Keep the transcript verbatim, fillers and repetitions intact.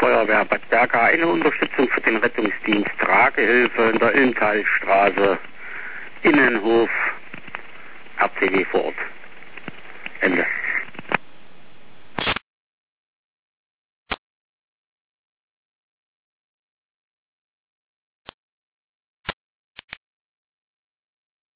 Feuerwehr Bad Berka eine Unterstützung für den Rettungsdienst Tragehilfe in der Inntalstraße, Innenhof, R C W vor Ort. Ende.